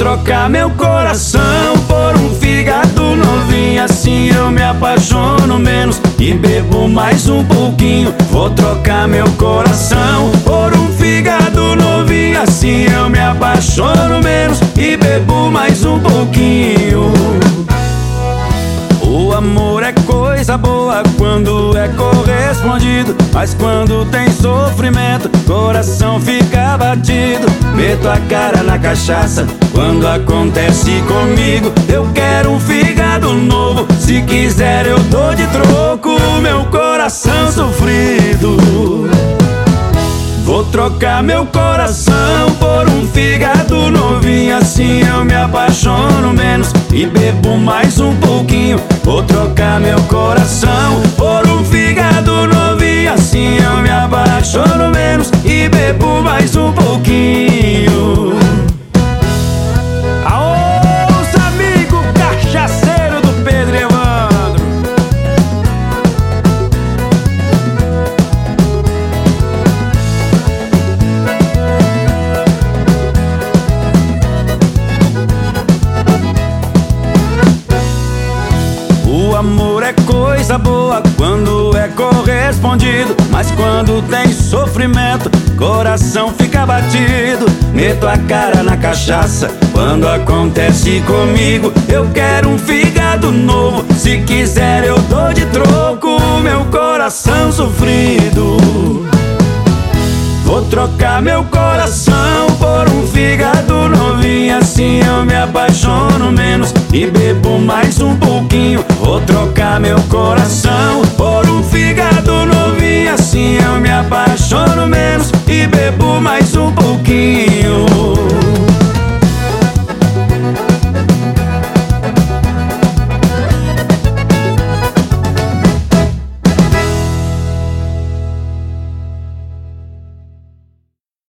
trocar meu coração por um fígado novinho, assim eu me apaixono menos e bebo mais um pouquinho. Vou trocar meu coração por um fígado novinho, assim eu me apaixono menos e bebo mais um pouquinho. O amor é coisa boa quando é correspondido, mas quando tem sofrimento, coração fica batido. Meto a cara na cachaça quando acontece comigo. Eu quero um fígado novo, se quiser eu dou de troco meu coração sofrido. Vou trocar meu coração por um fígado novinho, assim eu me apaixono menos e bebo mais um pouquinho. Vou trocar meu coração por um fígado novinho, assim eu me apaixono menos e bebo mais um pouquinho. Aô, os amigos cachaceiro do Pedro Evandro. O amor é coisa boa quando é correspondido, mas quando tem sofrimento, coração fica batido. Meto a cara na cachaça quando acontece comigo. Eu quero um fígado novo, se quiser eu dou de troco meu coração sofrido. Vou trocar meu coração por um fígado novinho, assim eu me apaixono menos e bebo mais um pouquinho. Vou trocar meu coração